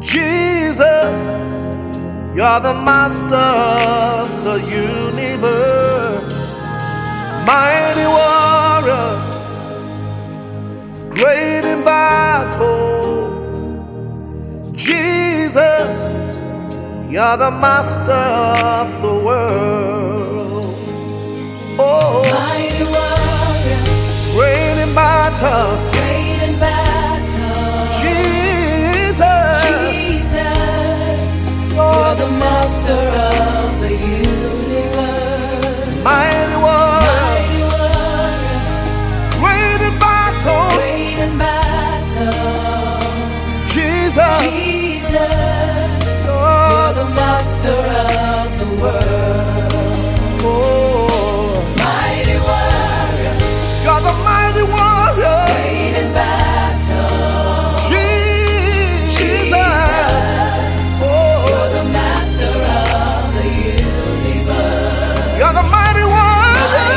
Jesus, you're the master of the universe, mighty warrior, great in battle. Jesus, you're the master of the world. Oh, mighty warrior, great in battle. great in battle. Jesus, you're the master of the universe. mighty warrior, great in battle. Great in battle. Jesus, you're the master of the world. oh, Mighty warrior, you're the mighty warrior. great in battle. Jesus, oh, You're the master of the universe. you're the mighty warrior,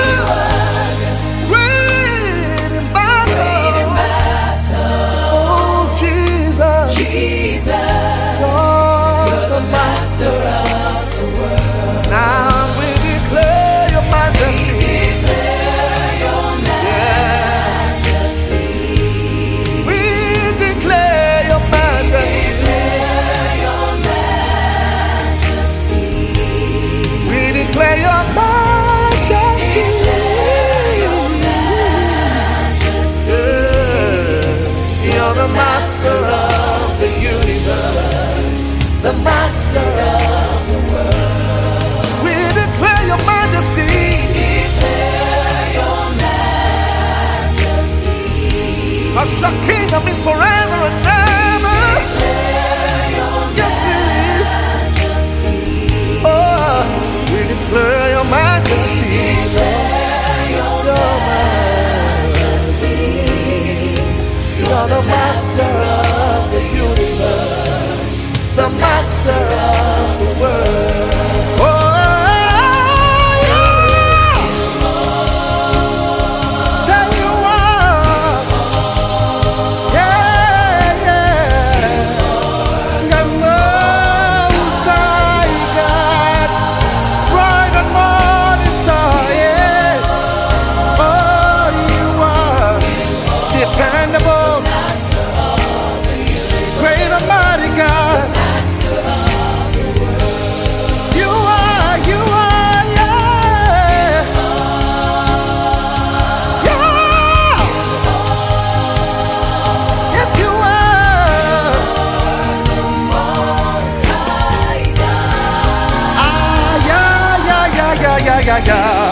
Mighty great warrior, in great in battle. battle. Oh, Jesus, Jesus, you're the master of the world. now we declare your majesty. Declare your majesty. We declare your majesty. Declare your majesty. We declare your majesty. Yeah. You're the master of the universe, The master of the world. we declare your majesty. Declare your majesty. 'Cause your kingdom is forever and ever. Declare your Yes, it is. majesty. Oh, we declare your majesty. Declare your majesty. You're the master of the universe, the master of the world. Oh, yeah. Say you are. Yeah, yeah. The Most High God, bright and morning star, yeah. Oh, you are dependable, great and mighty God. You are, yeah. Yeah. Yes, you are. Ah, yeah, yeah, yeah, yeah, yeah, yeah, yeah.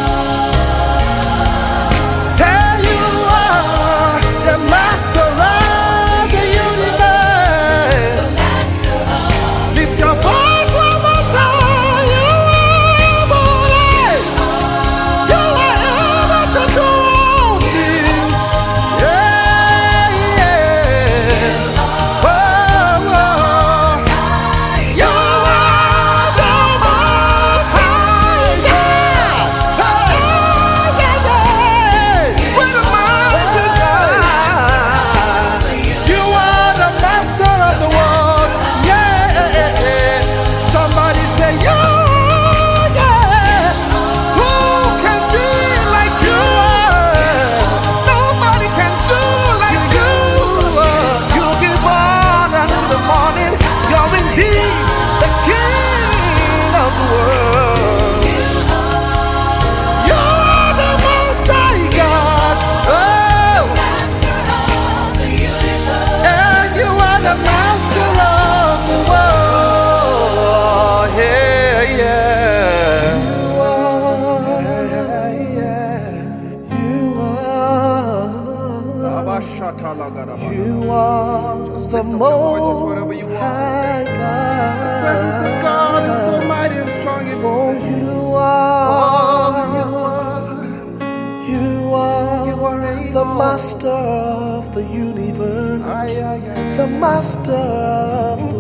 There you are, the master of the universe. Lift your voice one more time. You are able. You are able to do all things. Yeah, yeah. Oh, oh. You are the Most High God. Hey, yeah, yeah. We're the mighty God. You are the master of the world. Yeah. Somebody say, you, yeah. Who can be like you? Nobody can do like you. You give honors to the morning. You're indeed the King of the world. You are the Most High God. Oh, and you are the master of the world. Yeah, yeah. You are Just the lift up your voices wherever Most you are. High The presence of God is so God. mighty and strong in this Oh, place. you Oh, are able. the master of the universe, Ay, ay, ay. the master of the